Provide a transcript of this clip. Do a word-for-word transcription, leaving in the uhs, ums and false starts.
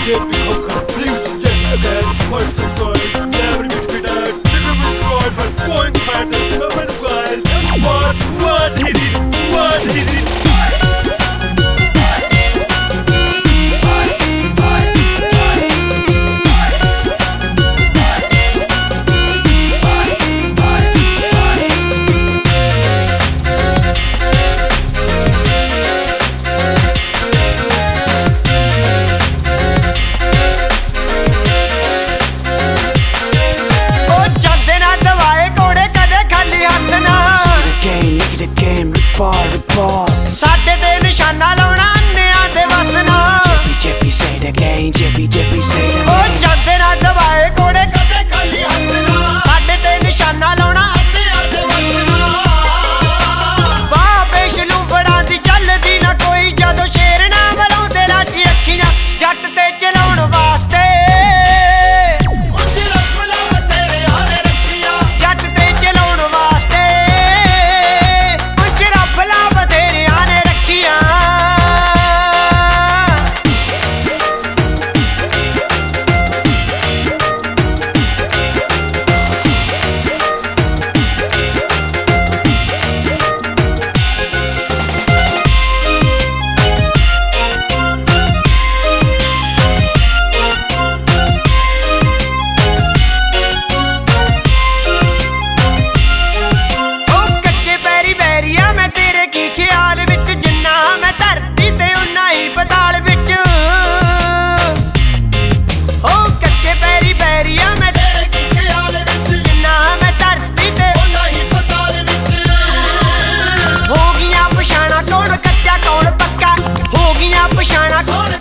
get become things yet again. Boys and girls never get fitted. Nigga was right, but going fat and coming wild. What, what hit it? What hit it? ਸਾਡੇ ਤੇ ਨਿਸ਼ਾਨਾ ਲਾਉਣਾ ਅੰਨਿਆਂ ਦੇ ਵਸ ਨਾ JP JP say it again JP JP say it again ਉਹ ਜਾਂਦੇ ਨਾ ਦਵਾਏ ਕੋੜੇ ਕਦੇ ਖਾਲੀ ਹੱਥ ਨਾ ਸਾਡੇ ਤੇ ਨਿਸ਼ਾਨਾ ਲਾਉਣਾ ਅੰਨਿਆਂ ਦੇ ਵਸ ਨਾ ਵਾਹ ਬੇਸ਼ਲੂ ਬੜਾ ਦੀ ਚੱਲਦੀ ਨਾ ਕੋਈ ਜਦੋਂ ਸ਼ੇਰ ਨਾ ਬਲਾਉਂਦੇ ਰਾਜੀ ਰੱਖੀਆਂ ਜੱਟ ਤੇ ਚਲਾਉਣ ਵਾਸਤੇ ਜੱਟ ਤੇ ਚਲਾਉਣ ਵਾਸਤੇ ਪਛਾਣਾ